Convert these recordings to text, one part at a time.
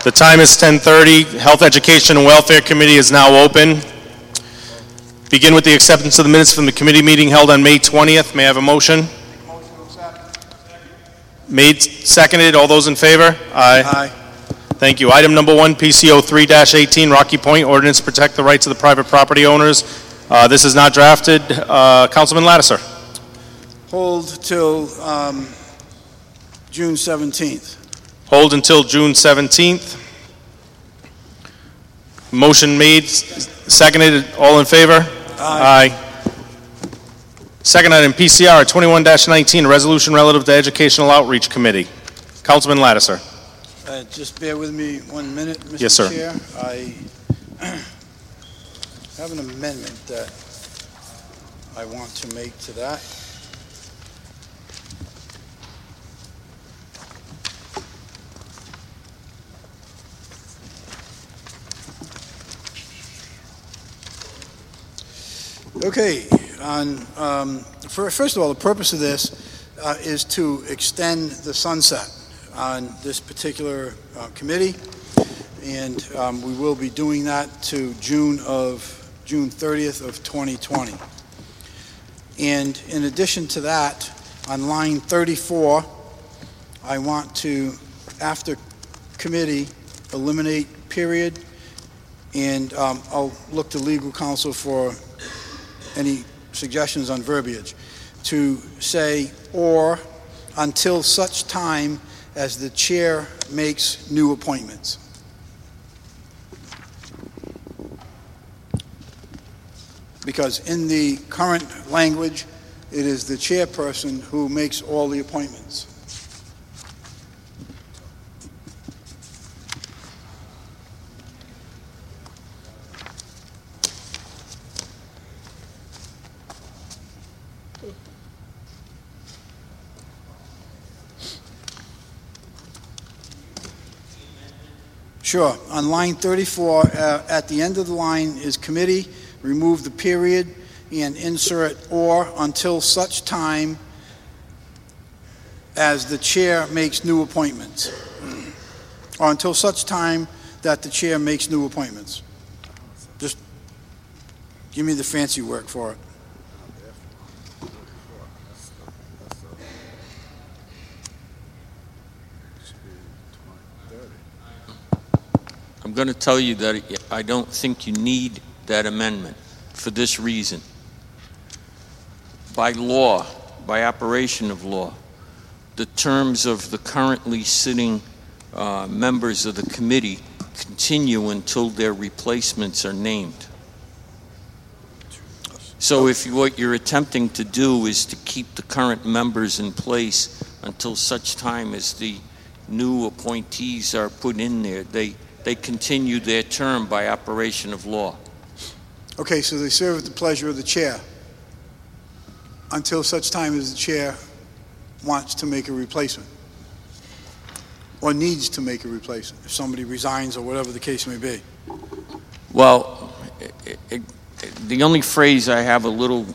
The time is 10:30. Health, Education, and Welfare Committee is now open. Begin with the acceptance of the minutes from the committee meeting held on May 20th. May I have a motion? Made, seconded. All those in favor? Aye. Aye. Thank you. Item number 1, PCO 3-18, Rocky Point, ordinance to protect the rights of the private property owners. This is not drafted. Councilman Lattiser. Hold till June 17th. Hold until June 17th. Motion made, seconded. All in favor? Aye. Second item, PCR 21-19, a resolution relative to Educational Outreach Committee. Councilman Lattiser. Just bear with me 1 minute, Mr. Yes, sir. Chair. I have an amendment that I want to make to that. Okay, first of all, the purpose of this is to extend the sunset on this particular committee, and we will be doing that to June 30th of 2020. And in addition to that, on line 34, I want to, after committee, eliminate period, and I'll look to legal counsel for any suggestions on verbiage, to say, or until such time as the chair makes new appointments. Because in the current language, it is the chairperson who makes all the appointments. Sure. On line 34, at the end of the line is committee, remove the period, and insert or until such time as the chair makes new appointments. Or until such time that the chair makes new appointments. Just give me the fancy work for it. I'm going to tell you that I don't think you need that amendment for this reason. By law, by operation of law, the terms of the currently sitting members of the committee continue until their replacements are named. So if what you're attempting to do is to keep the current members in place until such time as the new appointees are put in there, they continue their term by operation of law. Okay, so they serve at the pleasure of the chair until such time as the chair wants to make a replacement or needs to make a replacement, if somebody resigns or whatever the case may be. Well, the only phrase I have a little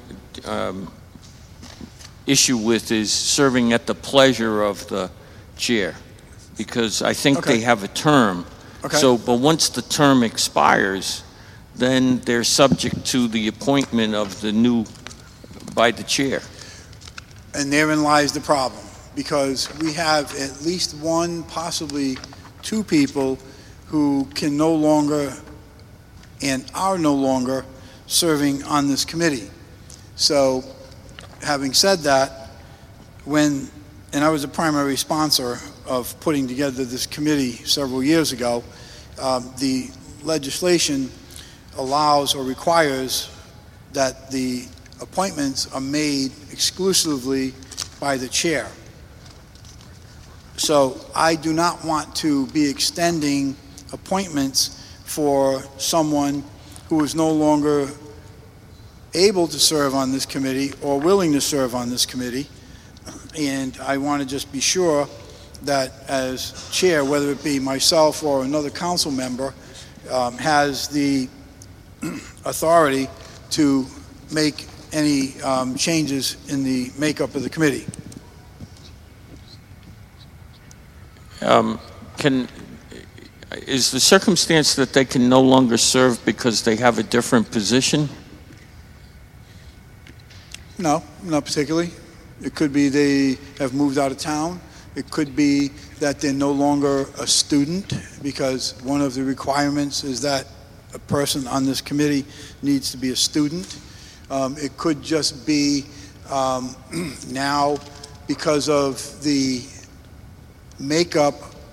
issue with is serving at the pleasure of the chair, because I think they have a term. Okay. So, but once the term expires, then they're subject to the appointment of the new by the chair. And therein lies the problem, because we have at least one, possibly two people who can no longer and are no longer serving on this committee. So, having said that, and I was a primary sponsor of putting together this committee several years ago, the legislation allows or requires that the appointments are made exclusively by the chair. So I do not want to be extending appointments for someone who is no longer able to serve on this committee or willing to serve on this committee. And I want to just be sure that as chair, whether it be myself or another council member, has the authority to make any changes in the makeup of the committee. Is the circumstance that they can no longer serve because they have a different position? No, not particularly. It could be they have moved out of town. It could be that they're no longer a student, because one of the requirements is that a person on this committee needs to be a student. It could just be now, because of the makeup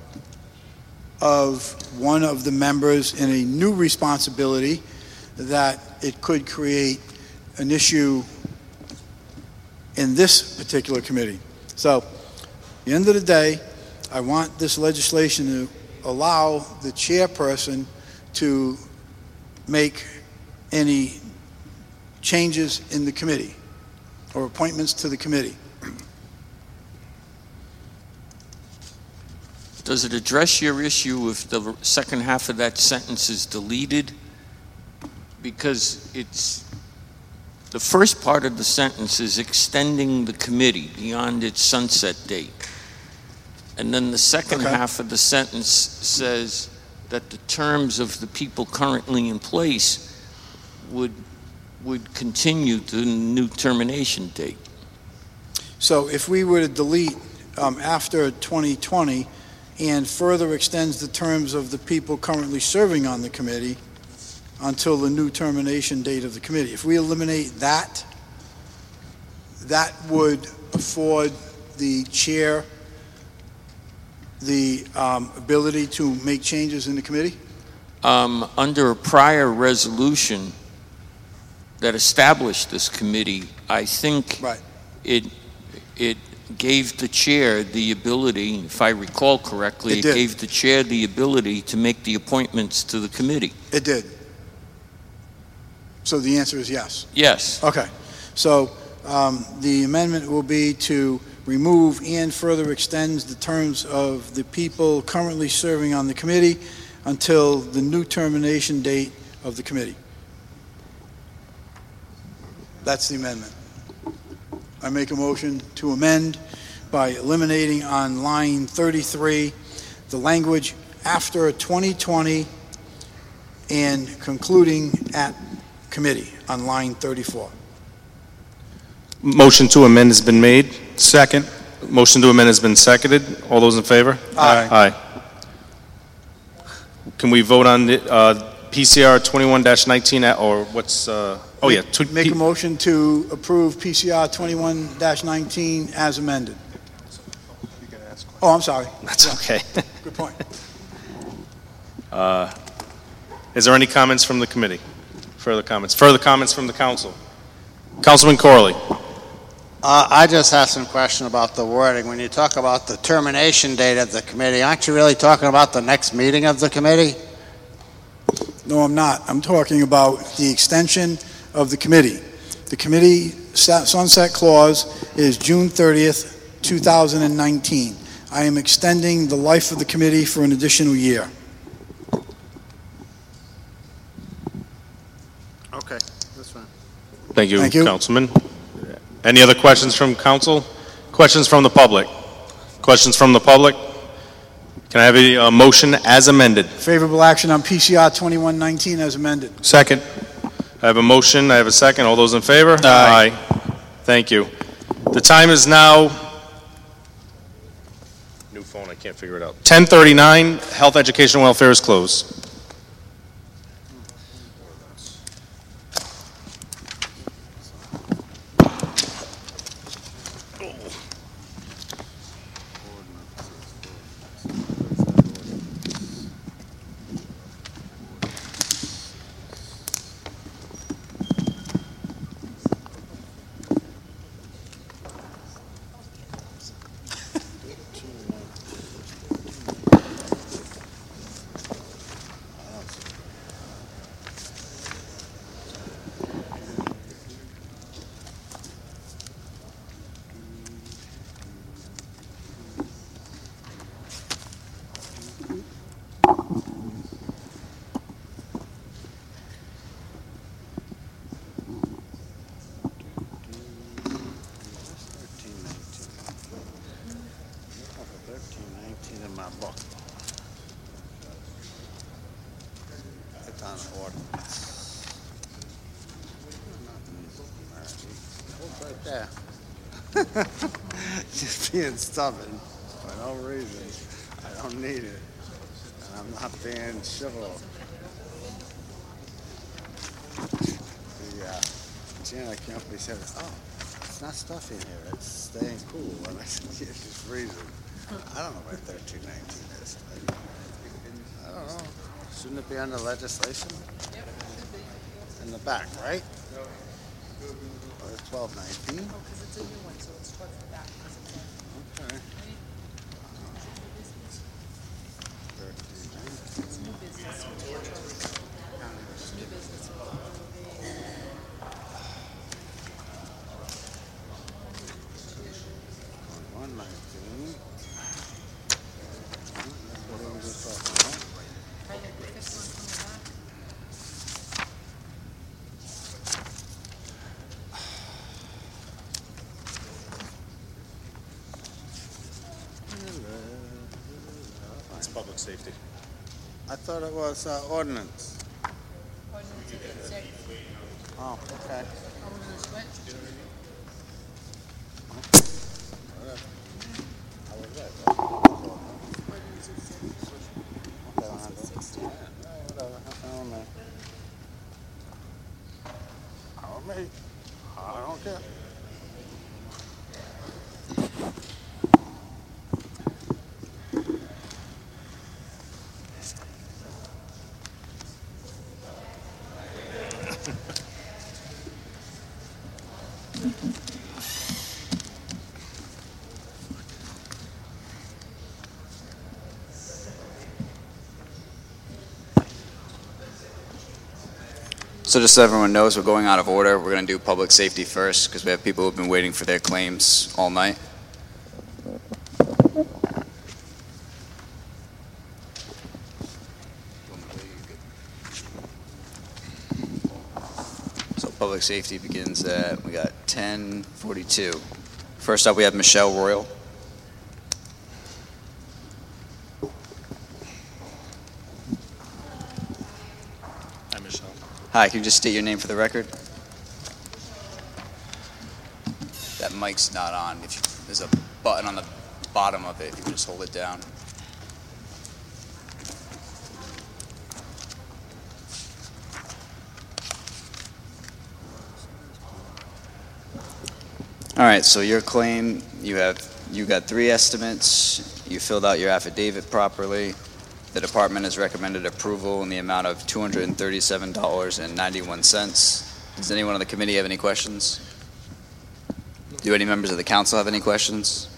of one of the members in a new responsibility, that it could create an issue in this particular committee. So, at the end of the day, I want this legislation to allow the chairperson to make any changes in the committee or appointments to the committee. Does it address your issue if the second half of that sentence is deleted? Because the first part of the sentence is extending the committee beyond its sunset date. And then the second half of the sentence says that the terms of the people currently in place would continue to the new termination date. So if we were to delete after 2020 and further extends the terms of the people currently serving on the committee until the new termination date of the committee, if we eliminate that, that would afford the chair the ability to make changes in the committee? Under a prior resolution that established this committee, I think it gave the chair the ability, if I recall correctly, it gave the chair the ability to make the appointments to the committee. It did. So the answer is yes. Yes. Okay. So the amendment will be to remove and further extends the terms of the people currently serving on the committee until the new termination date of the committee. That's the amendment. I make a motion to amend by eliminating on line 33 the language after 2020 and concluding at committee on line 34. Motion to amend has been made. Second. Motion to amend has been seconded. All those in favor? Aye. Aye. Can we vote on the PCR 21-19 or what's, oh yeah. Make a motion to approve PCR 21-19 as amended. Oh, I'm sorry. That's okay. Good point. Is there any comments from the committee? Further comments? Further comments from the council? Councilman Corley. I just have some question about the wording. When you talk about the termination date of the committee, aren't you really talking about the next meeting of the committee? No, I'm not. I'm talking about the extension of the committee. The committee sunset clause is June 30th, 2019. I am extending the life of the committee for an additional year. Okay, that's fine. Thank you, Thank you. Councilman. Any other questions from council? Questions from the public? Questions from the public? Can I have a motion as amended? Favorable action on PCR 21-19 as amended. Second. I have a motion. I have a second. All those in favor? Aye. Thank you. The time is now, new phone, I can't figure it out. 10:39. Health, Education, and Welfare is closed. on ordinance. Hold right there. Just being stubborn for no reason. I don't need it. And I'm not being civil. Janet Kempley said, oh, it's not stuffy in here, it's staying cool. And I said, yeah, it's freezing. I don't know where 1319 is. I don't know. Shouldn't it be under legislation? In the back, right? Or 1219? Oh, because it's a new one, so it's towards the back. Okay. 1319. It's new business. It's new business. 119. What are we just talking about? Right, like the fifth one from the back. It's public safety. I thought it was ordinance. Ordinance 56. Oh, okay. Oh, we're gonna switch? Whatever. I was right. Ordinance is 6. Okay, I'll handle it. 60. Yeah, whatever. Have me. Me. I don't care. So just so everyone knows, we're going out of order. We're going to do public safety first because we have people who've been waiting for their claims all night. So public safety begins at, we got 10:42. First up, we have Michelle Royal. Hi, Michelle. Hi, can you just state your name for the record? That mic's not on. If you, there's a button on the bottom of it, if you can just hold it down. All right, so your claim, you got 3 estimates. You filled out your affidavit properly. The department has recommended approval in the amount of $237.91. Does anyone on the committee have any questions? Do any members of the council have any questions?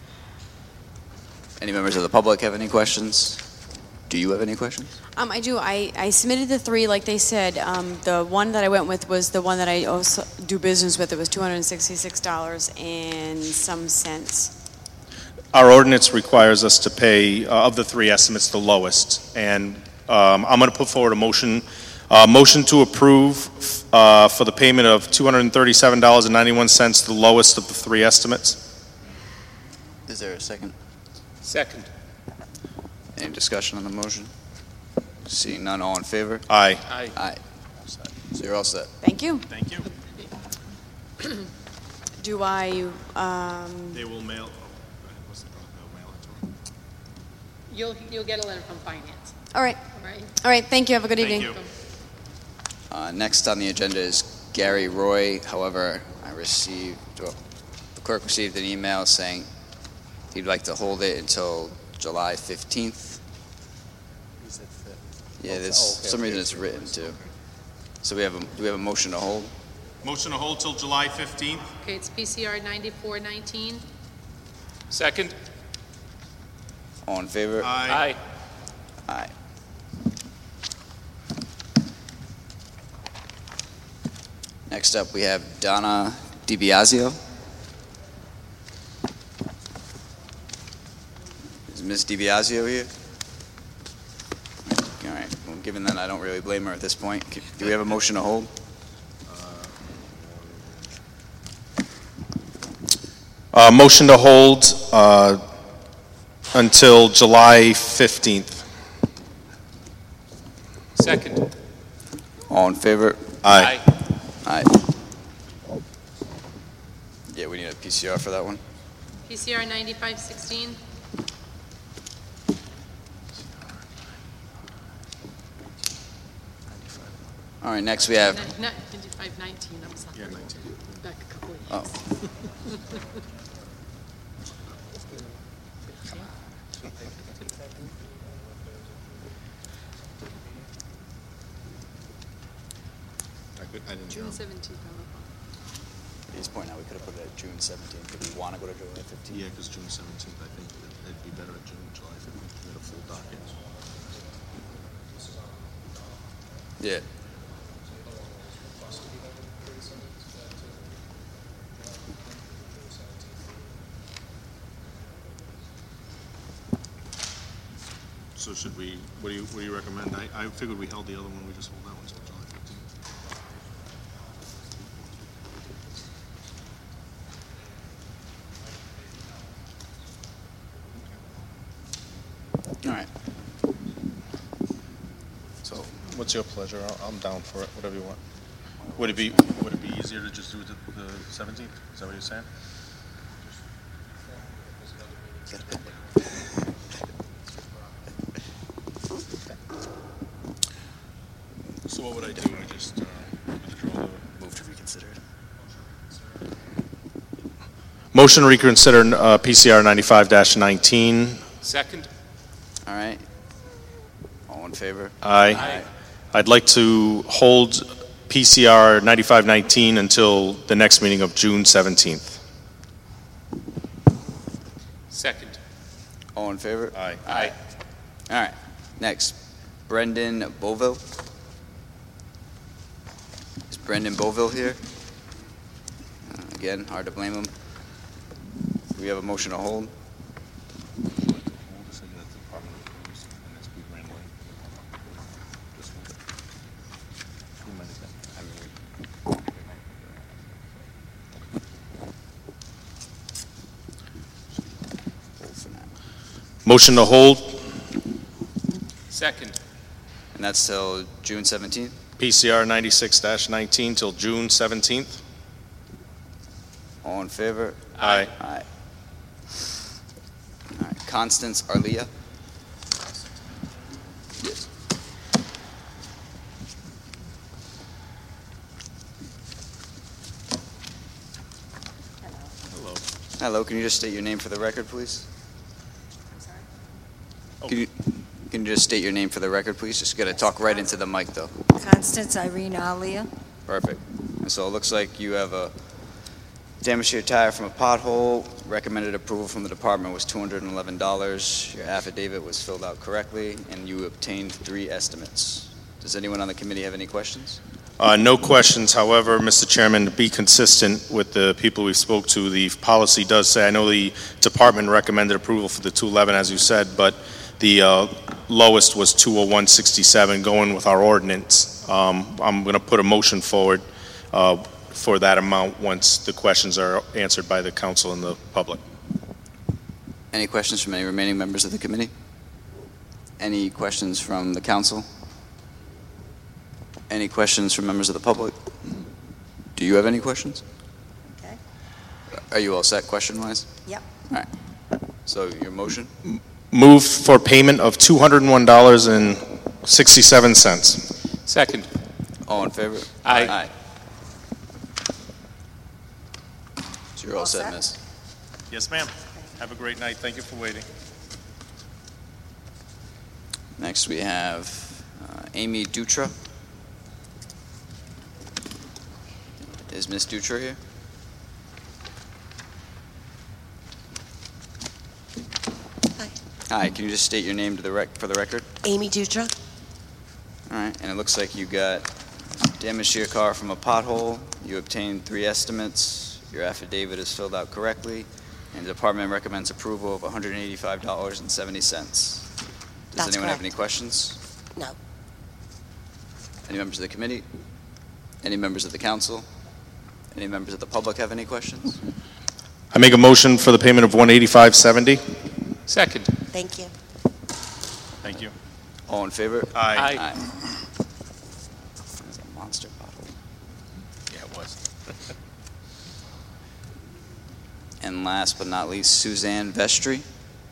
Any members of the public have any questions? Do you have any questions? I do. I submitted the 3, like they said. The one that I went with was the one that I also do business with. It was $266 and some cents. Our ordinance requires us to pay, of the 3 estimates, the lowest. And I'm going to put forward a motion to approve for the payment of $237.91, the lowest of the 3 estimates. Is there a second? Second. Any discussion on the motion? Seeing none, all in favor? Aye. Aye. Aye. So you're all set. Thank you. Thank you. Do I, They will mail. You'll get a letter from finance, all right. all right? All right, thank you. Have a good Thank evening. you. Next on the agenda is Gary Roy. However, the clerk received an email saying he'd like to hold it until July 15th. Yeah, there's some reason it's written too. So do we have a motion to hold? Motion to hold till July 15th. Okay, it's PCR 9419. Second. All in favor? Aye. Aye. Next up, we have Donna DiBiasio. Is Ms. DiBiasio here? All right. Well, given that I don't really blame her at this point, do we have a motion to hold? Motion to hold until July 15th. Second. All in favor? Aye. Aye. Yeah, we need a PCR for that one. PCR 9516. All right, next we have, Not 9519, I'm sorry. Yeah, 19. Back a couple of oh, years. June 17th. he's pointing out we could have put it at June 17th. Do we want to go to July 15th? Yeah, because June 17th, I think it'd be better at July 15th. We had a full docket. Yeah. So should we, what do you recommend? I figured we held the other one, we just hold that one until July 15th. All right. So, what's your pleasure? I'm down for it, whatever you want. Would it be easier to just do the 17th? Is that what you're saying? So what would I do? I just withdraw the... Move to reconsider. Motion to reconsider PCR 95-19. Second. All right. All in favor? Aye. I'd like to hold PCR 95-19 until the next meeting of June 17th. Second. All in favor? Aye. Aye. All right. Next, Brendan Boville. Is Brendan Boville here? Again, hard to blame him. Do we have a motion to hold? Motion to hold Second. And that's till June 17th? PCR 96-19 till June 17th. All in favor? Aye. Aye. All right. Constance Arlia. Yes. Hello. Hello, can you just state your name for the record, please? Oh. Can you just state your name for the record, please? Just gotta talk right into the mic, though. Constance Irene Alia. Perfect. And so it looks like you have a damage to your tire from a pothole. Recommended approval from the department was $211. Your affidavit was filled out correctly, and you obtained 3 estimates. Does anyone on the committee have any questions? No questions. However, Mr. Chairman, to be consistent with the people we spoke to, the policy does say, I know the department recommended approval for the 211, as you said, but the lowest was 201.67 going with our ordinance. I'm going to put a motion forward for that amount once the questions are answered by the council and the public. Any questions from any remaining members of the committee? Any questions from the council? Any questions from members of the public? Do you have any questions? Okay. Are you all set question-wise? Yep. All right. So your motion? Move for payment of $201.67. Second. All in favor? Aye. So you're all set, set? miss. Yes, ma'am. Have a great night. Thank you for waiting. Next we have Amy Dutra. Is Miss Dutra here? Hi, can you just state your name to for the record? Amy Dutra. All right, and it looks like you got damage to your car from a pothole. You obtained 3 estimates. Your affidavit is filled out correctly, and the department recommends approval of $185.70. Does That's anyone have correct. any questions? No. Any members of the committee? Any members of the council? Any members of the public have any questions? I make a motion for the payment of $185.70. Second. Thank you. Thank you. All in favor? Aye. Aye. Monster pothole. Yeah, it was. And last but not least, Suzanne Vestry.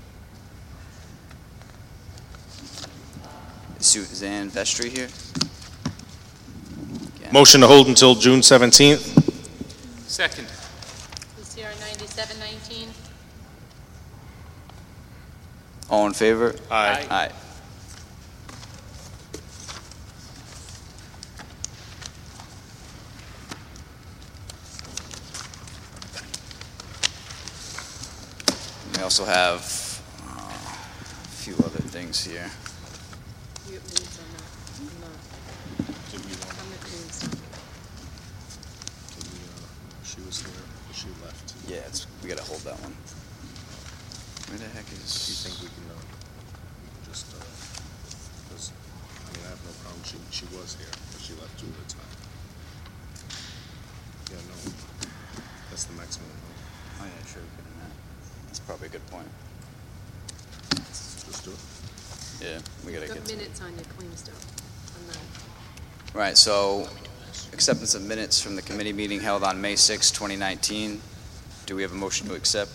Is Suzanne Vestry here? Again. Motion to hold until June 17th. Second. PCR 9719. All in favor? Aye. Aye. We also have a few other things here. You have minutes on that? Did we want, I'm not doing some. she was here, she left. Yeah, we gotta hold that one. Where the heck Do you is? think we can just, because, I mean, I have no problem, she was here, but she left due to time. Yeah, no, that's the maximum. Oh yeah, sure. We could have met. That's probably a good point. Just do it. Yeah, we gotta Got get to it. minutes on your claim stuff. On that. Right, so acceptance of minutes from the committee meeting held on May 6, 2019. Do we have a motion to accept?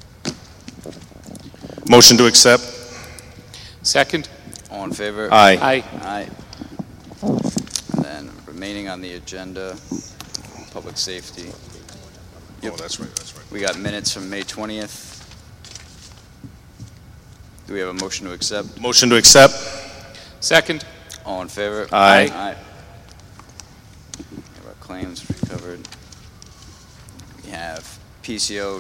Motion to accept. Second. All in favor? Aye. Aye. Aye. And then remaining on the agenda, public safety. Oh, that's right, that's right. We got minutes from May 20th. Do we have a motion to accept? Motion to accept. Second. All in favor? Aye. Aye. We have our claims recovered. We have PCO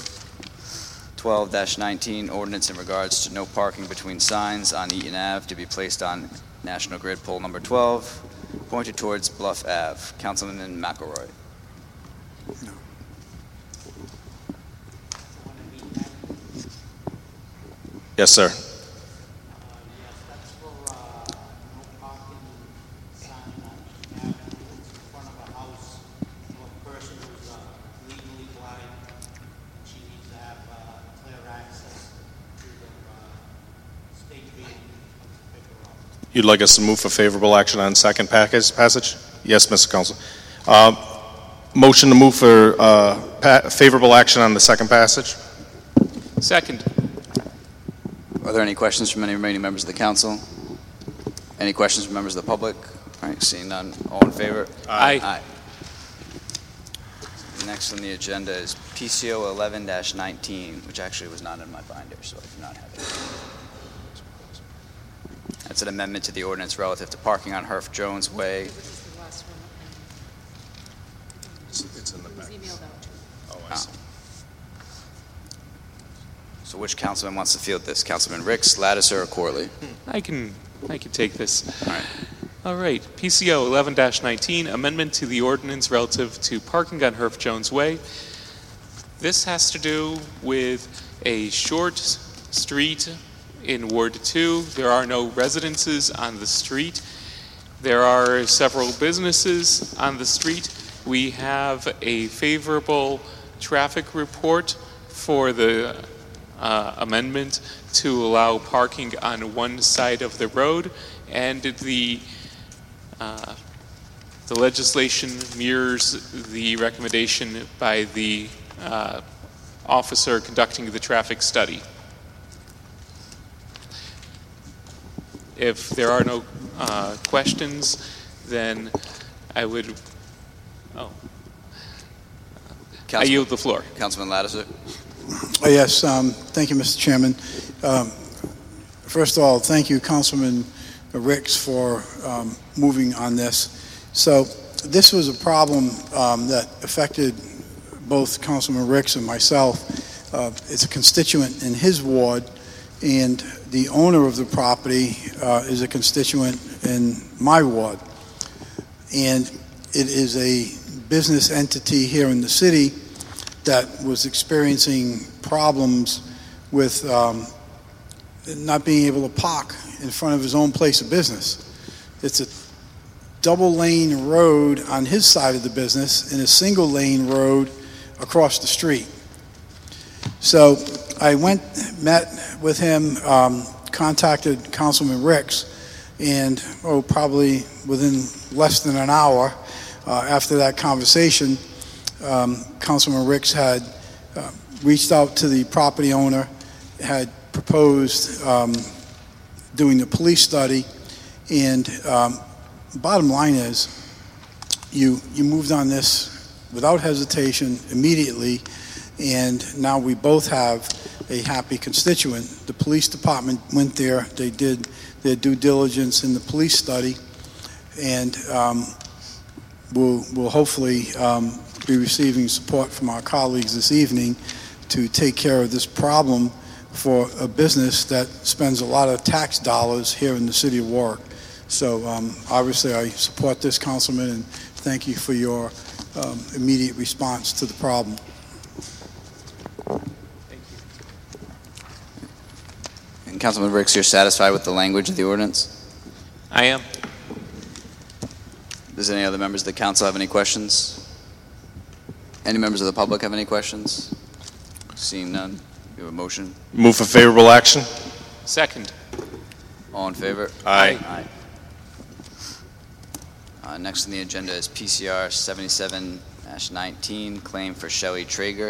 12-19, ordinance in regards to no parking between signs on Eaton Ave to be placed on National Grid pole number 12, pointed towards Bluff Ave. Councilman McElroy. Yes, sir. You'd like us to move for favorable action on second passage? Yes, Mr. Council. Motion to move for favorable action on the second passage? Second. Are there any questions from any remaining members of the council? Any questions from members of the public? All right, seeing none, all in favor? Aye. Aye. Next on the agenda is PCO 11-19, which actually was not in my binder, so I do not have it. That's an amendment to the ordinance relative to parking on Herff Jones Way. Which is the last one. It's in the It was back. emailed out to. Oh, I see. So which councilman wants to field this? Councilman Ricks, Lattiser, or Corley? I can take this. All right. All right. PCO 11-19, amendment to the ordinance relative to parking on Herff Jones Way. This has to do with a short street in Ward 2. There are no residences on the street. There are several businesses on the street. We have a favorable traffic report for the amendment to allow parking on one side of the road, and the legislation mirrors the recommendation by the officer conducting the traffic study. If there are no questions, then I would, I yield the floor. Councilman Lattiser. Oh, yes, thank you, Mr. Chairman. First of all, thank you, Councilman Ricks, for moving on this. So this was a problem that affected both Councilman Ricks and myself. It's a constituent in his ward, and the owner of the property is a constituent in my ward. And it is a business entity here in the city that was experiencing problems with not being able to park in front of his own place of business. It's a double-lane road on his side of the business and a single-lane road across the street. So I met with him, contacted Councilman Ricks, and probably within less than an hour, After that conversation, Councilman Ricks had reached out to the property owner, had proposed doing the police study, and bottom line is, you moved on this without hesitation immediately, and now we both have a happy constituent. The police department went there, they did their due diligence in the police study, and we'll hopefully be receiving support from our colleagues this evening to take care of this problem for a business that spends a lot of tax dollars here in the city of Warwick. So obviously I support this, Councilman, and thank you for your immediate response to the problem. And Councilman Ricks, you're satisfied with the language of the ordinance? I am. Does any other members of the council have any questions? Any members of the public have any questions? Seeing none, you have a motion. Move for favorable action. Second. All in favor? Aye. Next on the agenda is PCR 77-19, claim for Shelley Traeger.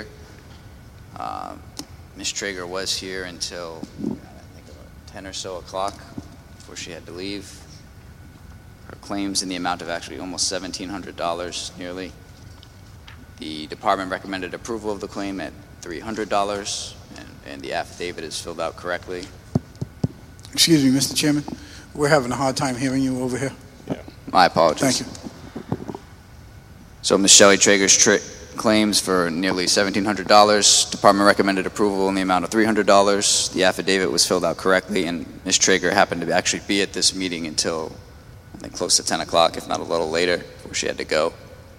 Ms. Traeger was here until, I think, about 10 or so o'clock before she had to leave. Her claims in the amount of actually almost $1,700 nearly. The department recommended approval of the claim at $300, and the affidavit is filled out correctly. Excuse me, Mr. Chairman, we're having a hard time hearing you over here. My apologies. Thank you. So Ms. Shelley Traeger's claims for nearly $1,700. Department recommended approval in the amount of $300. The affidavit was filled out correctly, and Ms. Traeger happened to actually be at this meeting until, I think, close to 10 o'clock, if not a little later, before she had to go.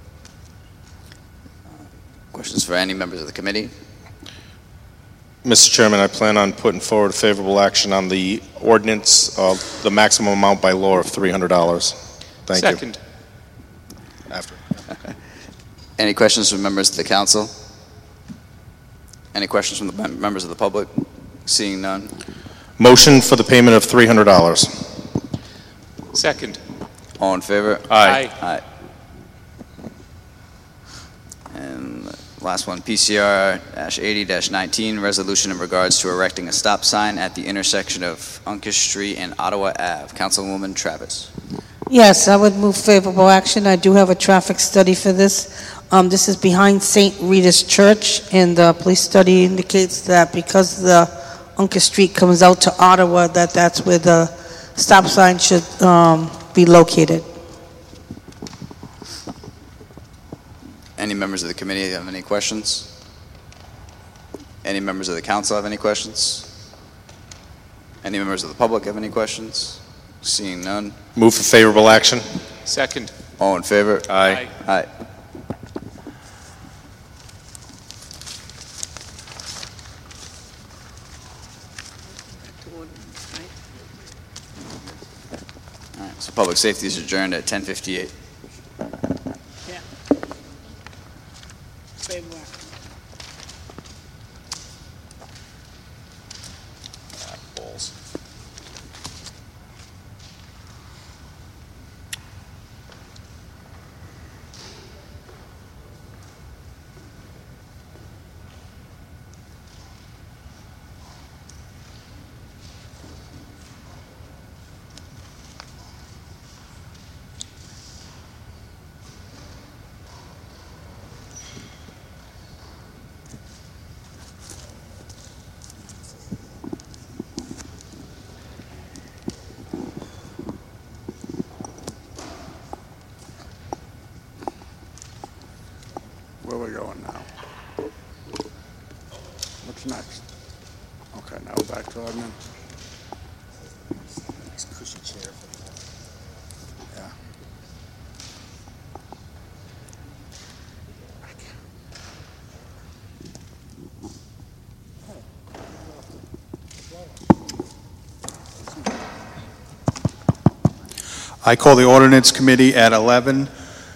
Questions for any members of the committee? Mr. Chairman, I plan on putting forward favorable action on the ordinance of the maximum amount by law of $300. Thank you. Second. After. Any questions from members of the council? Any questions from the members of the public? Seeing none. Motion for the payment of $300. Second. All in favor? Aye. Aye. And the last one, PCR-80-19, resolution in regards to erecting a stop sign at the intersection of Uncas Street and Ottawa Ave. Councilwoman Travis. Yes, I would move favorable action. I do have a traffic study for this. This is behind St. Rita's Church, and the police study indicates that because the Uncas Street comes out to Ottawa, that's where the stop sign should be located. Any members of the committee have any questions? Any members of the council have any questions? Any members of the public have any questions? Seeing none. Move for favorable action. Second. All in favor? Aye. Aye. All right, so public safety is adjourned at 10:58. Yeah. Favorable. Balls. Where we going now? What's next? Okay, now back to admin. Nice cushy chair for the Yeah. I call the ordinance committee at 11.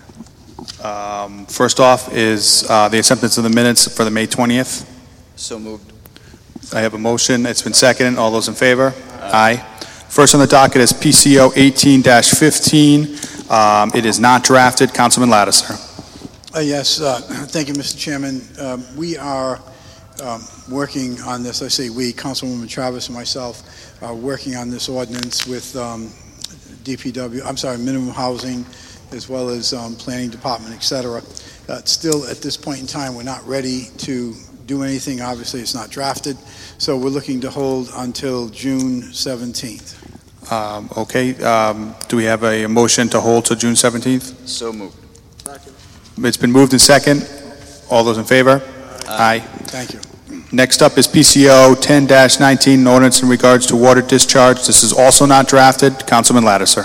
First off is the acceptance of the minutes for the May 20th. So moved. I have a motion. It's been seconded. All those in favor? Aye. First on the docket is PCO 18-15. It is not drafted. Councilman Lattiser. Yes, thank you, Mr. Chairman. We are working on this. I say we, Councilwoman Travis and myself, are working on this ordinance with DPW, minimum housing, as well as planning department, et cetera. Still, at this point in time, we're not ready to do anything. Obviously, it's not drafted, so we're looking to hold until June 17th. Okay. Do we have a motion to hold till June 17th? So moved. It's been moved in second. All those in favor? Aye. Thank you. Next up is PCO 10-19, an ordinance in regards to water discharge. This is also not drafted. Councilman Lattiser.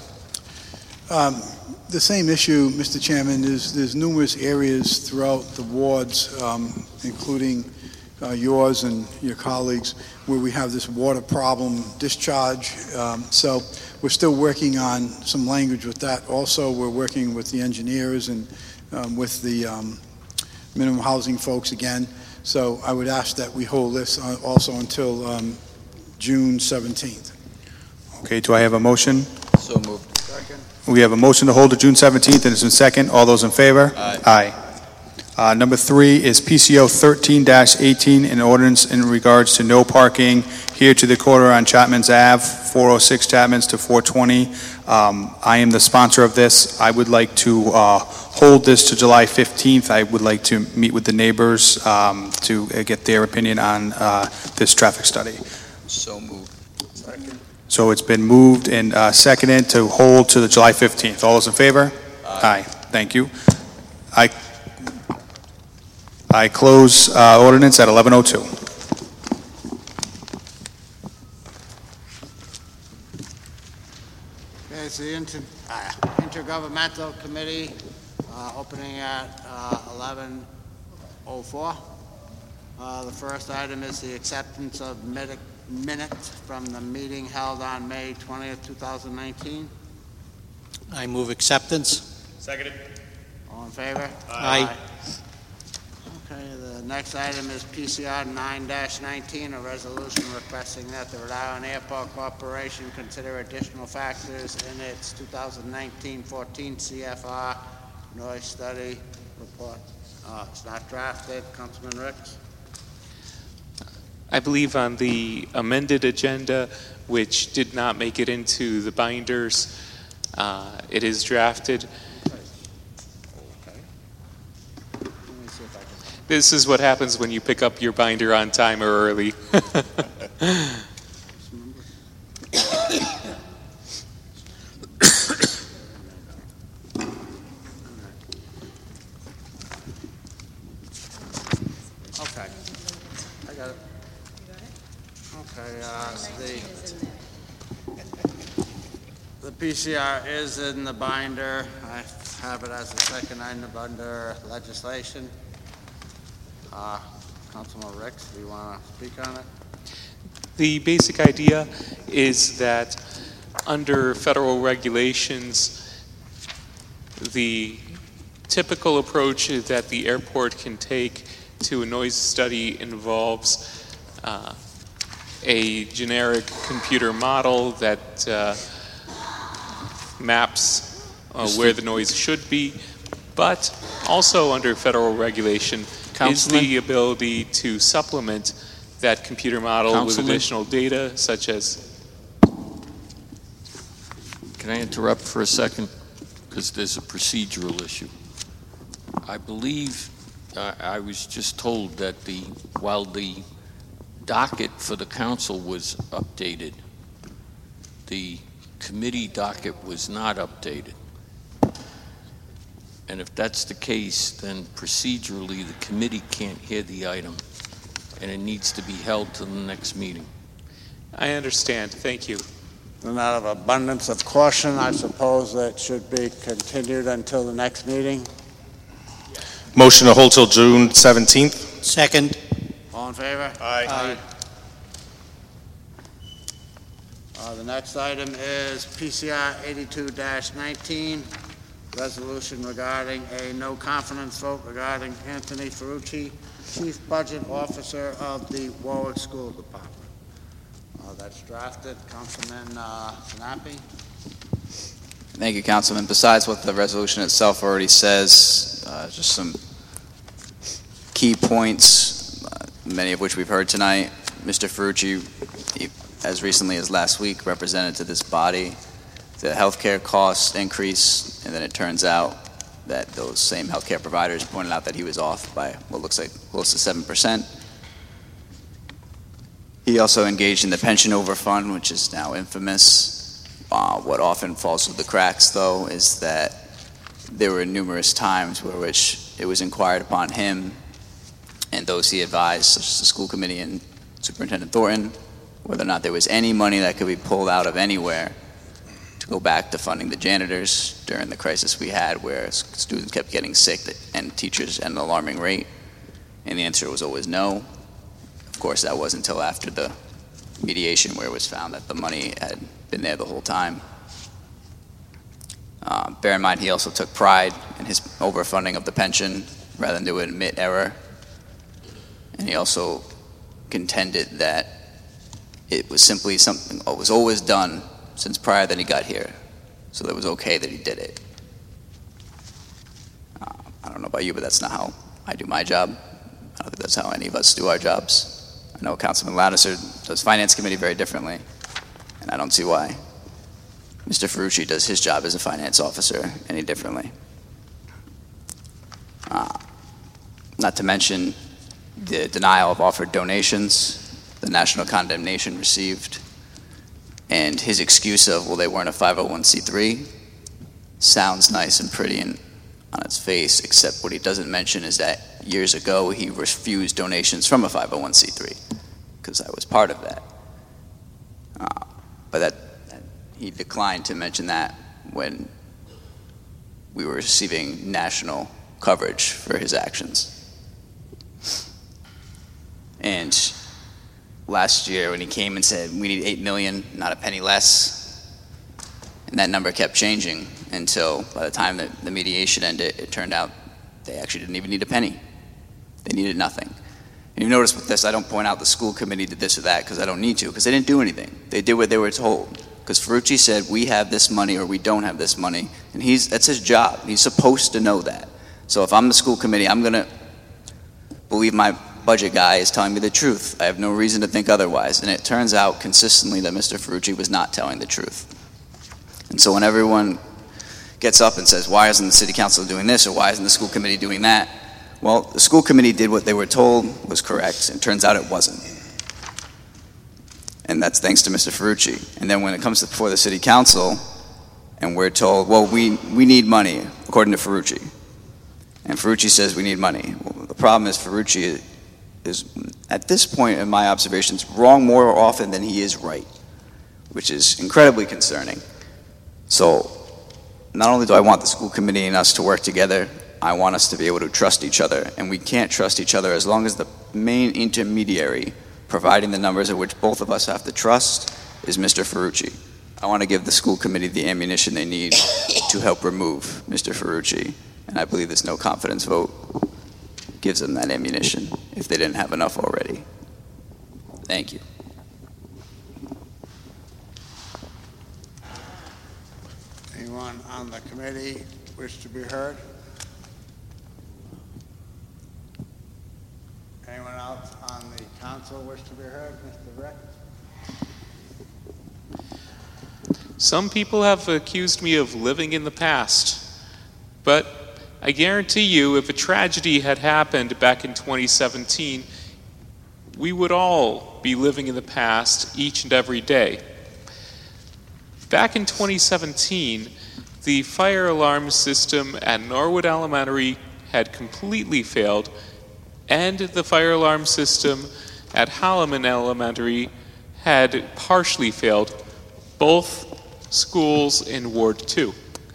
The same issue, Mr. Chairman. There's numerous areas throughout the wards, including yours and your colleagues, where we have this water problem discharge. So we're still working on some language with that. Also, we're working with the engineers and with the minimum housing folks again. So I would ask that we hold this also until June 17th. Okay, do I have a motion? So moved. We have a motion to hold to June 17th, and it's in second. All those in favor? Aye. Number 3 is PCO 13-18, an ordinance in regards to no parking here to the corner on Chapman's Ave, 406 Chapman's to 420. I am the sponsor of this. I would like to hold this to July 15th. I would like to meet with the neighbors to get their opinion on this traffic study. So moved. So it's been moved and seconded to hold to the July 15th. All those in favor? Aye. Thank you. I close ordinance at 11:02. It's the Intergovernmental Committee, opening at 11:04. The first item is the acceptance of minutes from the meeting held on May 20th, 2019. I move acceptance. Seconded. All in favor? Aye. Okay, the next item is PCR 9-19, a resolution requesting that the Rhode Island Airport Corporation consider additional factors in its 2019-14 CFR noise study report. It's not drafted. Councilman Ricks? I believe on the amended agenda, which did not make it into the binders, it is drafted. This is what happens when you pick up your binder on time or early. Okay. I got it. Okay, the PCR is in the binder. I have it as the second item under legislation. Councilman Ricks, do you want to speak on it? The basic idea is that under federal regulations, the typical approach that the airport can take to a noise study involves a generic computer model that maps where the noise should be, but also under federal regulation is the ability to supplement that computer model with additional data, such as... Can I interrupt for a second? Because there's a procedural issue. I believe I was just told that while the docket for the council was updated, the committee docket was not updated. And if that's the case, then procedurally the committee can't hear the item, and it needs to be held to the next meeting. I understand. Thank you. And out of abundance of caution, I suppose that should be continued until the next meeting. Motion to hold till June 17th. Second. All in favor? Aye. The next item is PCR 82-19, resolution regarding a no confidence vote regarding Anthony Ferrucci, Chief Budget Officer of the Warwick School Department. That's drafted. Councilman Sinapi? Thank you, Councilman. Besides what the resolution itself already says, just some key points, many of which we've heard tonight. Mr. Ferrucci, as recently as last week, represented to this body the healthcare cost increase, and then it turns out that those same healthcare providers pointed out that he was off by what looks like close to 7%. He also engaged in the pension overfund, which is now infamous. What often falls through the cracks, though, is that there were numerous times where which it was inquired upon him and those he advised, such as the school committee and Superintendent Thornton, whether or not there was any money that could be pulled out of anywhere to go back to funding the janitors during the crisis we had where students kept getting sick and teachers at an alarming rate. And the answer was always no. Of course, that wasn't until after the mediation where it was found that the money had been there the whole time. Bear in mind, he also took pride in his overfunding of the pension rather than to admit error. And he also contended that it was simply something that was always done since prior that he got here. So that was okay that he did it. I don't know about you, but that's not how I do my job. I don't think that's how any of us do our jobs. I know Councilman Louderser does Finance Committee very differently, and I don't see why Mr. Ferrucci does his job as a finance officer any differently. Not to mention the denial of offered donations, the national condemnation received, and his excuse of, well, they weren't a 501c3 sounds nice and pretty on its face, except what he doesn't mention is that years ago he refused donations from a 501c3 because I was part of that. But he declined to mention that when we were receiving national coverage for his actions. And last year when he came and said, we need $8 million, not a penny less, and that number kept changing until by the time that the mediation ended, it turned out they actually didn't even need a penny. They needed nothing. And you notice with this, I don't point out the school committee did this or that because I don't need to, because they didn't do anything. They did what they were told. Because Ferrucci said, we have this money or we don't have this money, and that's his job. He's supposed to know that. So if I'm the school committee, I'm going to believe my budget guy is telling me the truth. I have no reason to think otherwise. And it turns out consistently that Mr. Ferrucci was not telling the truth. And so when everyone gets up and says, why isn't the city council doing this or why isn't the school committee doing that? Well, the school committee did what they were told was correct, and it turns out it wasn't. And that's thanks to Mr. Ferrucci. And then when it comes to before the city council, and we're told, well, we need money, according to Ferrucci. And Ferrucci says we need money. Well, the problem is Ferrucci is, at this point in my observations, wrong more often than he is right, which is incredibly concerning. So not only do I want the school committee and us to work together, I want us to be able to trust each other. And we can't trust each other as long as the main intermediary providing the numbers at which both of us have to trust is Mr. Ferrucci. I want to give the school committee the ammunition they need to help remove Mr. Ferrucci. And I believe this no confidence vote gives them that ammunition if they didn't have enough already. Thank you. Anyone on the committee wish to be heard? Anyone else on the council wish to be heard? Mr. Rick? Some people have accused me of living in the past, but I guarantee you if a tragedy had happened back in 2017, we would all be living in the past each and every day. Back in 2017, the fire alarm system at Norwood Elementary had completely failed, and the fire alarm system at Holloman Elementary had partially failed, both schools in Ward 2.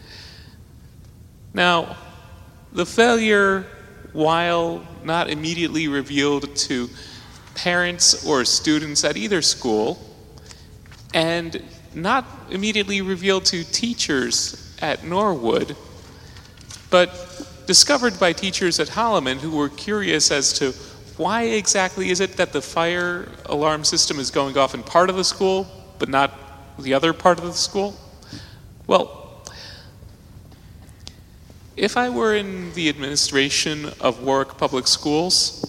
Now, the failure, while not immediately revealed to parents or students at either school, and not immediately revealed to teachers at Norwood, but discovered by teachers at Holloman who were curious as to why exactly is it that the fire alarm system is going off in part of the school, but not the other part of the school? Well, If I were in the administration of Warwick Public Schools,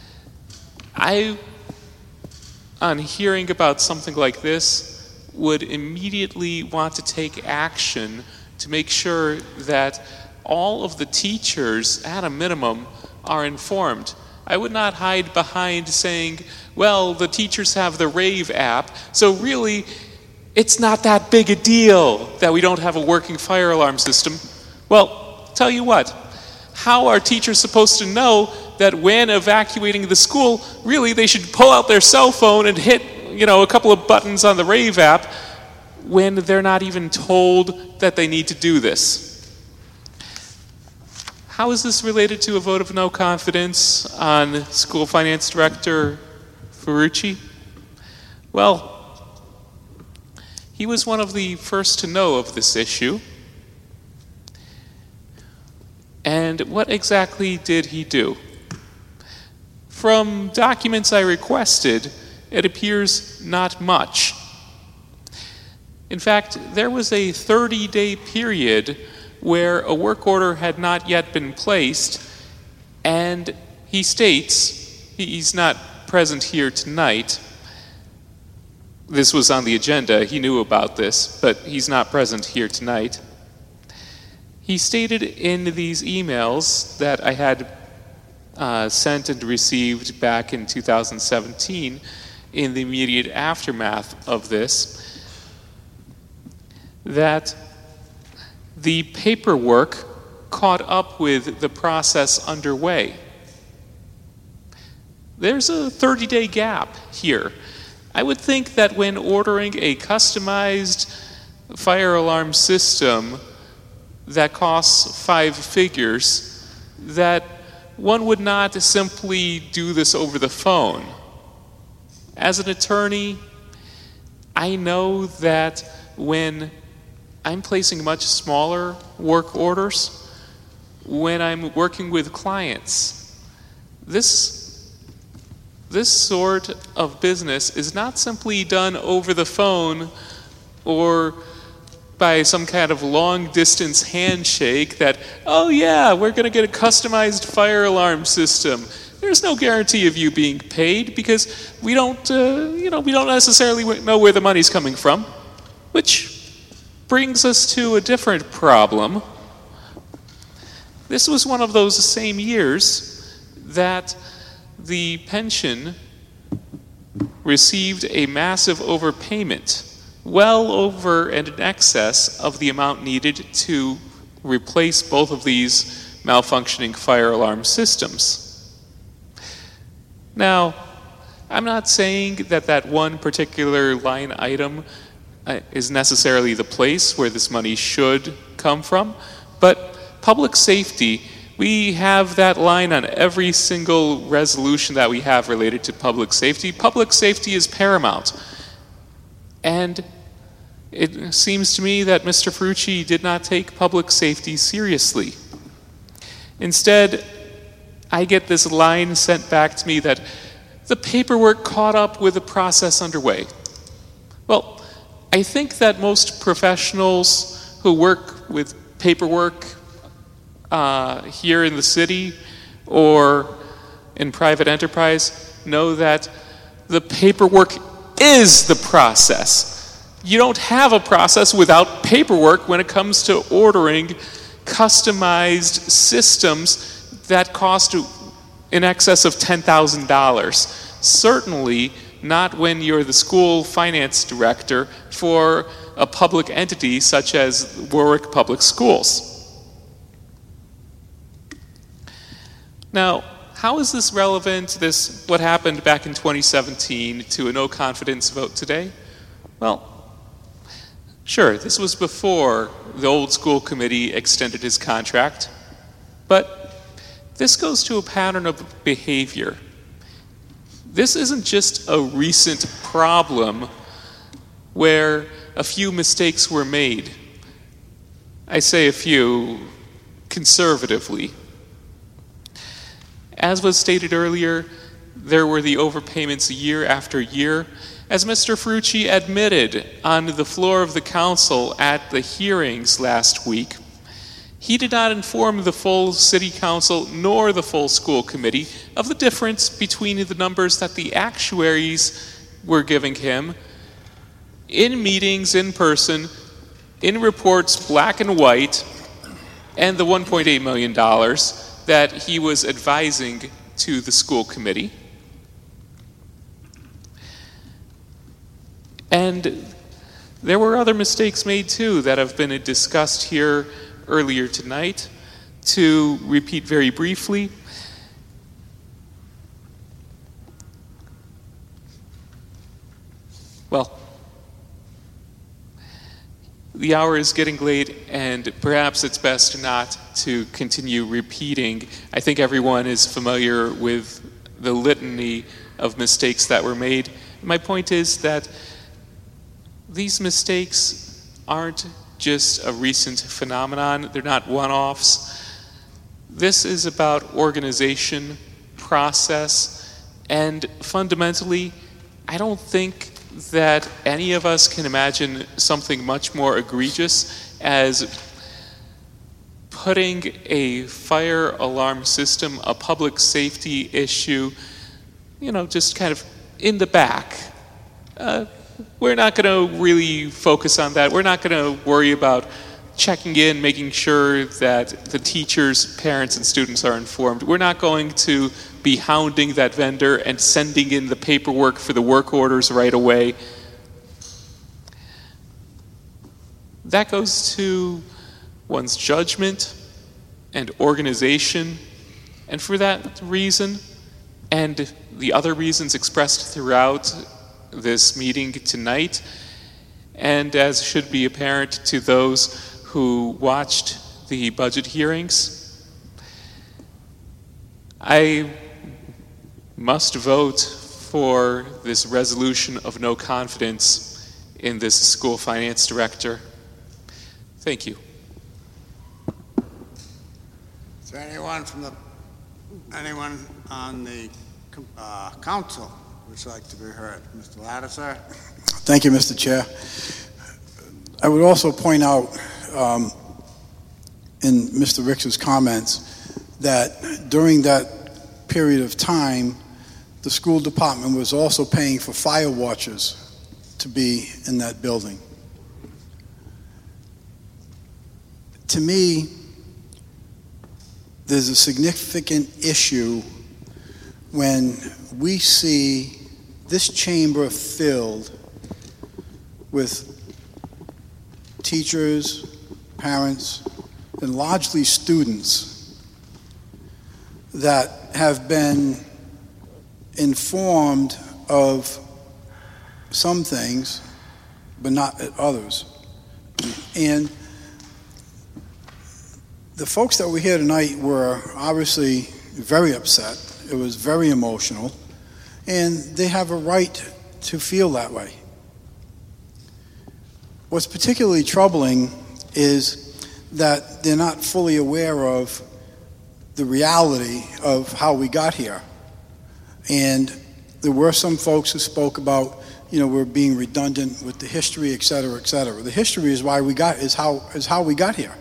on hearing about something like this, would immediately want to take action to make sure that all of the teachers, at a minimum, are informed. I would not hide behind saying, well, the teachers have the Rave app, so really, it's not that big a deal that we don't have a working fire alarm system. Well, tell you what, how are teachers supposed to know that when evacuating the school, really they should pull out their cell phone and hit, a couple of buttons on the Rave app when they're not even told that they need to do this? How is this related to a vote of no confidence on School Finance Director Ferrucci? Well, he was one of the first to know of this issue. And what exactly did he do? From documents I requested, it appears not much. In fact, there was a 30-day period where a work order had not yet been placed, and he states, he's not present here tonight. This was on the agenda, he knew about this, but he's not present here tonight. He stated in these emails that I had sent and received back in 2017, in the immediate aftermath of this, that the paperwork caught up with the process underway. There's a 30-day gap here. I would think that when ordering a customized fire alarm system that costs 5 figures, that one would not simply do this over the phone. As an attorney, I know that when I'm placing much smaller work orders, when I'm working with clients, this sort of business is not simply done over the phone or by some kind of long-distance handshake that, oh yeah, we're going to get a customized fire alarm system. There's no guarantee of you being paid because we don't necessarily know where the money's coming from, which brings us to a different problem. This was one of those same years that the pension received a massive overpayment, well over and in excess of the amount needed to replace both of these malfunctioning fire alarm systems. Now, I'm not saying that one particular line item is necessarily the place where this money should come from, but public safety, we have that line on every single resolution that we have related to public safety. Public safety is paramount. And it seems to me that Mr. Ferrucci did not take public safety seriously. Instead, I get this line sent back to me that the paperwork caught up with the process underway. Well, I think that most professionals who work with paperwork here in the city or in private enterprise know that the paperwork is the process. You don't have a process without paperwork when it comes to ordering customized systems that cost in excess of $10,000. Certainly not when you're the school finance director for a public entity such as Warwick Public Schools. Now, how is this relevant, what happened back in 2017, to a no confidence vote today? Well, sure, this was before the old school committee extended his contract, but this goes to a pattern of behavior. This isn't just a recent problem where a few mistakes were made. I say a few conservatively. As was stated earlier, there were the overpayments year after year. As Mr. Ferrucci admitted on the floor of the council at the hearings last week, He did not inform the full city council nor the full school committee of the difference between the numbers that the actuaries were giving him in meetings in person, in reports black and white, and the $1.8 million that he was advising to the school committee. And there were other mistakes made too that have been discussed here earlier tonight. To repeat very briefly, well, the hour is getting late, and perhaps it's best not to continue repeating. I think everyone is familiar with the litany of mistakes that were made. My point is that these mistakes aren't just a recent phenomenon. They're not one-offs. This is about organization, process, and fundamentally, I don't think that any of us can imagine something much more egregious as putting a fire alarm system, a public safety issue, just kind of in the back. We're not going to really focus on that. We're not going to worry about checking in, making sure that the teachers, parents, and students are informed. We're not going to be hounding that vendor and sending in the paperwork for the work orders right away. That goes to one's judgment and organization, and for that reason, and the other reasons expressed throughout this meeting tonight, and as should be apparent to those who watched the budget hearings, I must vote for this resolution of no confidence in this school finance director. Thank you. Is there anyone on the council would like to be heard? Mr. Lattiser? Thank you, Mr. Chair. I would also point out in Mr. Ricks' comments that during that period of time, the school department was also paying for fire watchers to be in that building. To me, there's a significant issue when we see this chamber filled with teachers, parents, and largely students that have been informed of some things, but not others. And the folks that were here tonight were obviously very upset. It was very emotional, and they have a right to feel that way. What's particularly troubling is that they're not fully aware of the reality of how we got here. And there were some folks who spoke about, we're being redundant with the history, et cetera, et cetera. The history is how we got here.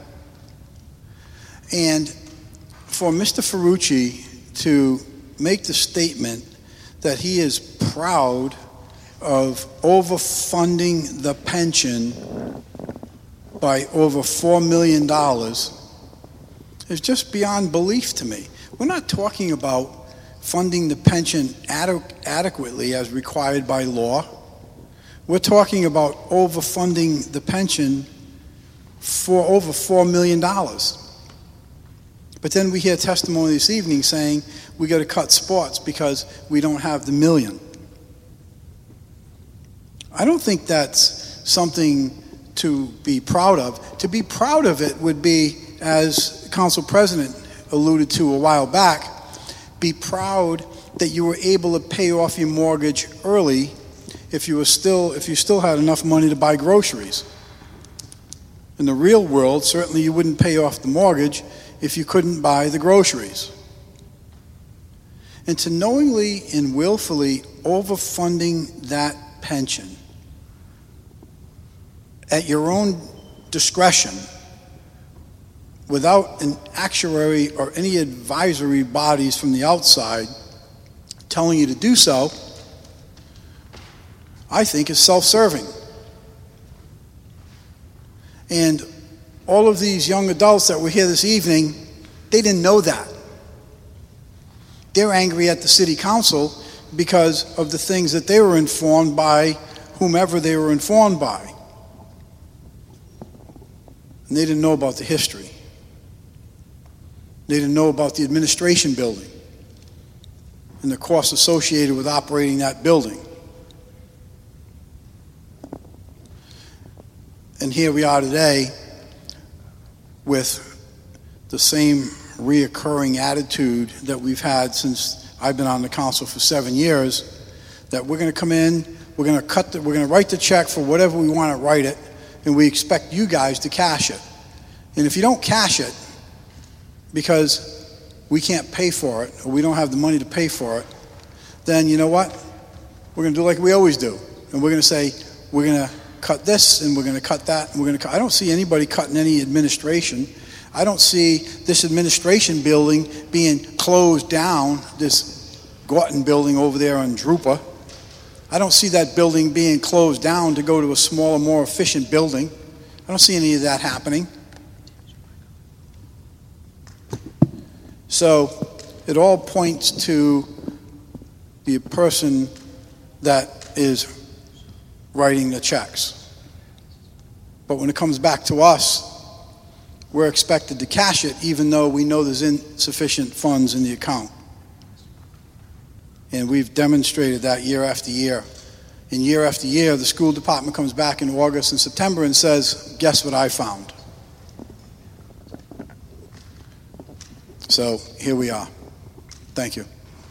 And for Mr. Ferrucci to make the statement that he is proud of overfunding the pension by over $4 million is just beyond belief to me. We're not talking about funding the pension adequately as required by law. We're talking about overfunding the pension for over $4 million. But then we hear testimony this evening saying we got to cut sports because we don't have the million. I don't think that's something to be proud of. To be proud of it would be, as Council President alluded to a while back, be proud that you were able to pay off your mortgage early if you still had enough money to buy groceries. In the real world, certainly you wouldn't pay off the mortgage if you couldn't buy the groceries. And to knowingly and willfully overfunding that pension at your own discretion without an actuary or any advisory bodies from the outside telling you to do so, I think is self-serving. And all of these young adults that were here this evening, they didn't know that. They're angry at the city council because of the things that they were informed by whomever they were informed by. And they didn't know about the history. They didn't know about the administration building and the costs associated with operating that building. And here we are today with the same reoccurring attitude that we've had since I've been on the council for 7 years, that we're going to come in, we're going to write the check for whatever we want to write it, and we expect you guys to cash it. And if you don't cash it because we can't pay for it, or we don't have the money to pay for it, then you know what? We're going to do like we always do. And we're going to say, we're going to cut this, and we're going to cut that, and we're going to cut. I don't see anybody cutting any administration. I don't see this administration building being closed down, this Gorton building over there on Drupa. I don't see that building being closed down to go to a smaller, more efficient building. I don't see any of that happening. So it all points to the person that is writing the checks. But when it comes back to us, we're expected to cash it even though we know there's insufficient funds in the account. And we've demonstrated that year after year. And year after year, the school department comes back in August and September and says, guess what I found? So here we are. Thank you.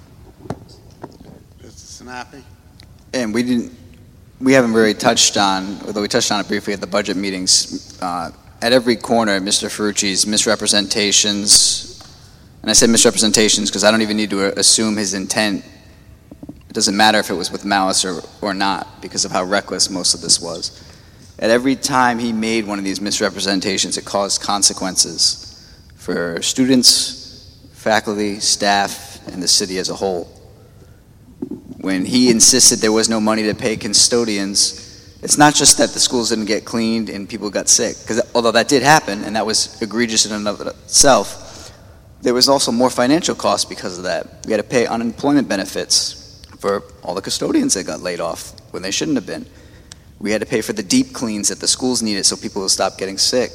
Mr. Sinapi? And we haven't really touched on, although we touched on it briefly at the budget meetings, at every corner, Mr. Ferrucci's misrepresentations, and I said misrepresentations because I don't even need to assume his intent. It doesn't matter if it was with malice or not because of how reckless most of this was. At every time he made one of these misrepresentations, it caused consequences for students, faculty, staff, and the city as a whole. When he insisted there was no money to pay custodians, it's not just that the schools didn't get cleaned and people got sick, because although that did happen, and that was egregious in and of itself, there was also more financial costs because of that. We had to pay unemployment benefits for all the custodians that got laid off when they shouldn't have been. We had to pay for the deep cleans that the schools needed so people would stop getting sick.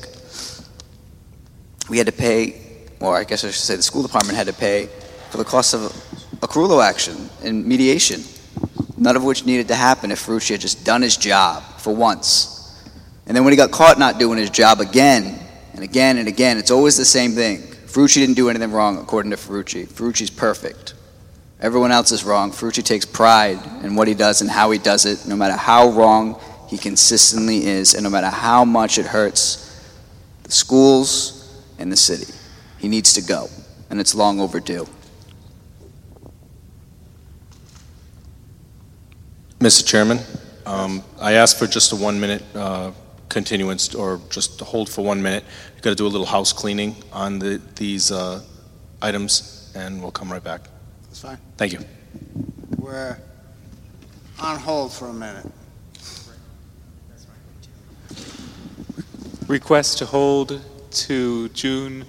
We had to pay, or I guess I should say the school department had to pay for the cost of accrual action and mediation, none of which needed to happen if Ferrucci had just done his job for once. And then when he got caught not doing his job again and again and again, it's always the same thing. Ferrucci didn't do anything wrong according to Ferrucci. Ferrucci's perfect. Everyone else is wrong. Ferrucci takes pride in what he does and how he does it, no matter how wrong he consistently is, and no matter how much it hurts the schools and the city. He needs to go, and it's long overdue. Mr. Chairman, I asked for just a 1 minute continuance, or just to hold for 1 minute. We've got to do a little house cleaning on these items, and we'll come right back. That's fine. Thank you. We're on hold for a minute. Request to hold to June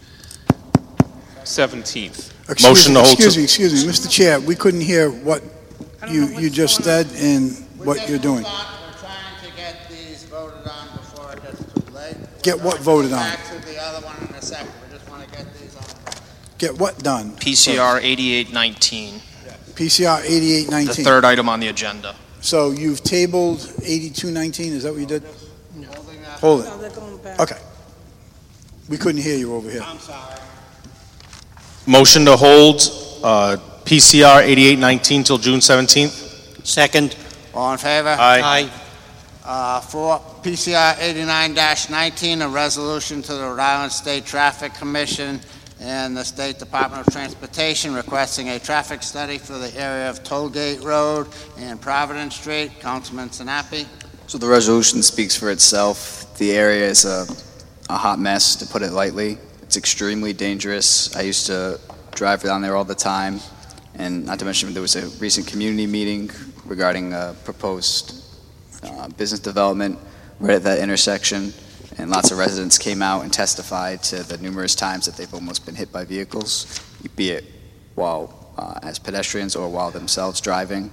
17th. Motion to hold to- Excuse me, Mr. Chair, we couldn't hear what you just said and what you're doing. We're trying to get these voted on before it gets too late. Get what voted on? Back to the other one in a second. We just want to get these on. Get what done? PCR 8819, PCR the 8819. third item on the agenda. So you've tabled 8219, is that what you did? Hold it. Okay. We couldn't hear you over here. I'm sorry. Motion to hold PCR 8819 till June 17th. Second. All in favor? Aye. For PCR 89-19, a resolution to the Rhode Island State Traffic Commission and the State Department of Transportation requesting a traffic study for the area of Tollgate Road and Providence Street. Councilman Sinapi. So the resolution speaks for itself. The area is a hot mess, to put it lightly. It's extremely dangerous. I used to drive down there all the time, and not to mention there was a recent community meeting regarding proposed business development right at that intersection, and lots of residents came out and testified to the numerous times that they've almost been hit by vehicles, be it while as pedestrians or while themselves driving.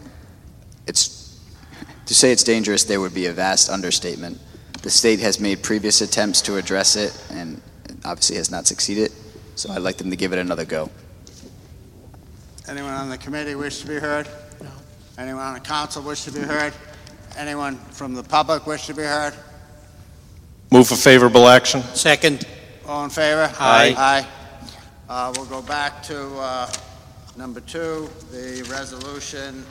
To say it's dangerous there would be a vast understatement. The state has made previous attempts to address it and obviously has not succeeded, so I'd like them to give it another go. Anyone on the committee wish to be heard? No. Anyone on the council wish to be heard? Anyone from the public wish to be heard? Move for favorable action. Second. All in favor? Aye. Aye. We'll go back to number 2, the resolution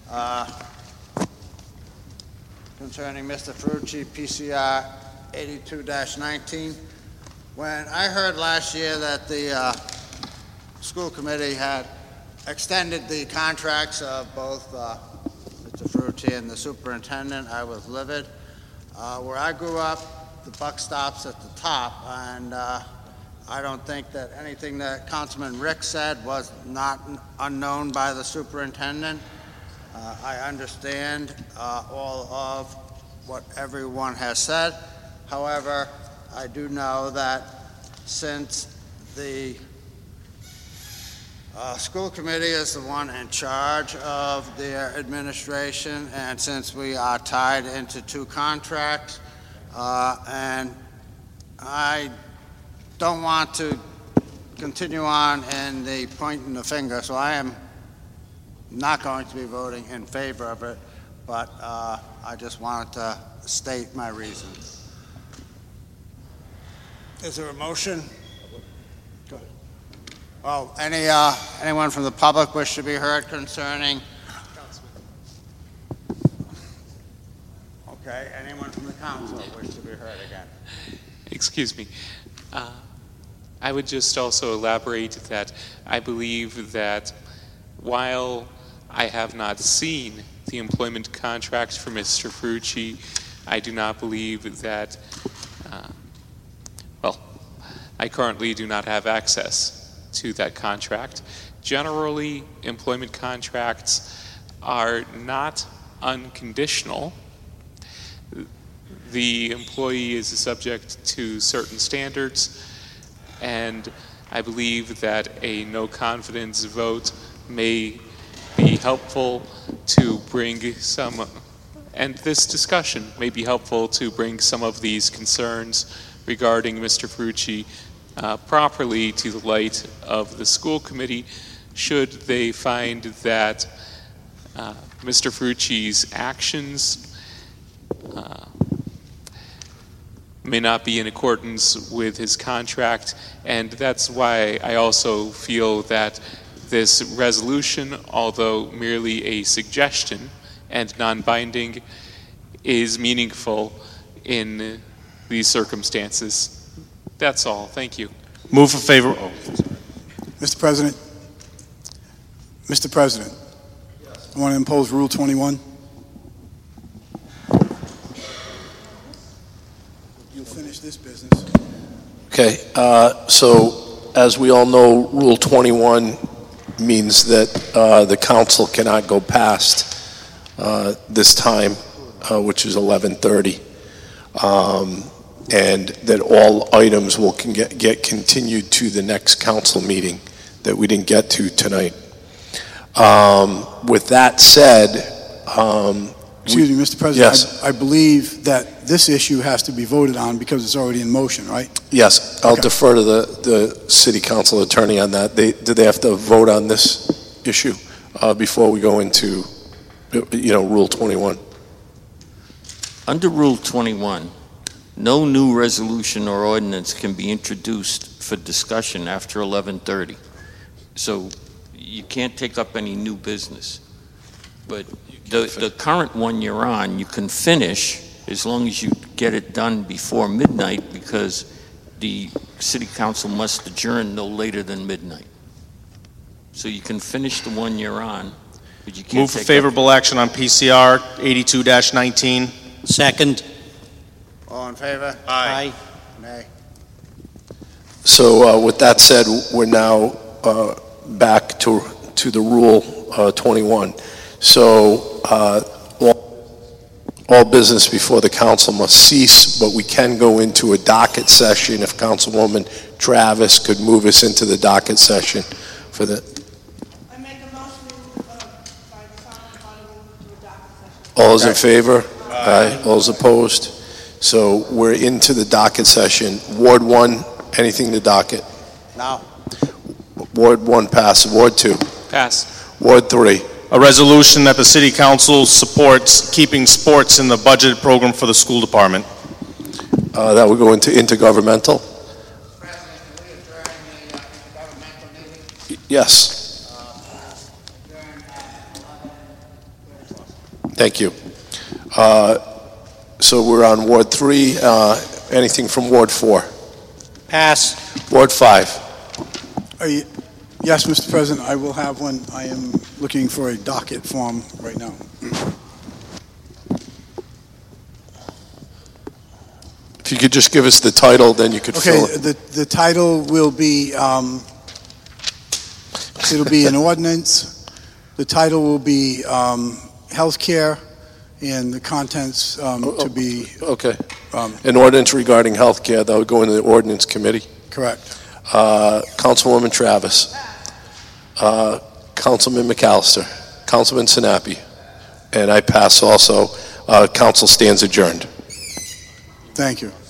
concerning Mr. Ferrucci, PCR 82-19. When I heard last year that the school committee had extended the contracts of both Mr. Ferrucci and the superintendent, I was livid. Where I grew up, the buck stops at the top, and I don't think that anything that Councilman Rick said was not unknown by the superintendent. I understand all of what everyone has said. However, I do know that since the school committee is the one in charge of their administration, and since we are tied into 2 contracts, and I don't want to continue on in the pointing the finger, so I am not going to be voting in favor of it, but I just wanted to state my reasons. Is there a motion? Go ahead. Oh, anyone from the public wish to be heard concerning? Okay, anyone from the council wish to be heard again? Excuse me. I would just also elaborate that I believe that while I have not seen the employment contracts for Mr. Ferrucci, I do not believe that, I currently do not have access to that contract. Generally, employment contracts are not unconditional. The employee is subject to certain standards, and I believe that a no confidence vote may be helpful to bring some, and this discussion may be helpful to bring some of these concerns regarding Mr. Ferrucci properly to the light of the school committee, should they find that Mr. Ferrucci's actions may not be in accordance with his contract. And that's why I also feel that this resolution, although merely a suggestion and non-binding, is meaningful in these circumstances. That's all. Thank you. Move for favor. Mr. President. Mr. President. I want to impose Rule 21. You'll finish this business. Okay. So, as we all know, Rule 21 means that the council cannot go past this time, which is 11:30. And that all items will get continued to the next council meeting that we didn't get to tonight. With that said, excuse me, Mr. President. Yes. I believe that this issue has to be voted on because it's already in motion, right? Yes, I'll defer to the city council attorney on that. Do they have to vote on this issue before we go into, Rule 21? Under Rule 21, no new resolution or ordinance can be introduced for discussion after 11:30. So you can't take up any new business. But the current one you're on, you can finish as long as you get it done before midnight, because the city council must adjourn no later than midnight. So you can finish the one you're on, but you can't Move for favorable action on PCR 82-19. Second. All in favor? Aye. Nay. So with that said, we're now back to the Rule 21. So all business before the council must cease, but we can go into a docket session if Councilwoman Travis could move us into the docket session for the... I make a motion by the sound to a docket session. All those in favor? Aye. All those opposed? So we're into the docket session. Ward 1, anything to docket? No. Ward 1 pass. Ward 2? Pass. Ward 3? A resolution that the city council supports keeping sports in the budget program for the school department. That will go into intergovernmental? Yes. Thank you. So we're on Ward 3. Anything from Ward 4? Pass. Ward 5? Yes, Mr. President, I will have one. I am looking for a docket form right now. If you could just give us the title, then you could fill it. Okay, the title will be, it'll be an ordinance. The title will be healthcare, and the contents to be... Okay. An ordinance regarding healthcare, that would go into the ordinance committee? Correct. Councilwoman Travis. Councilman McAllister. Councilman Sinapi. And I pass also. Council stands adjourned. Thank you.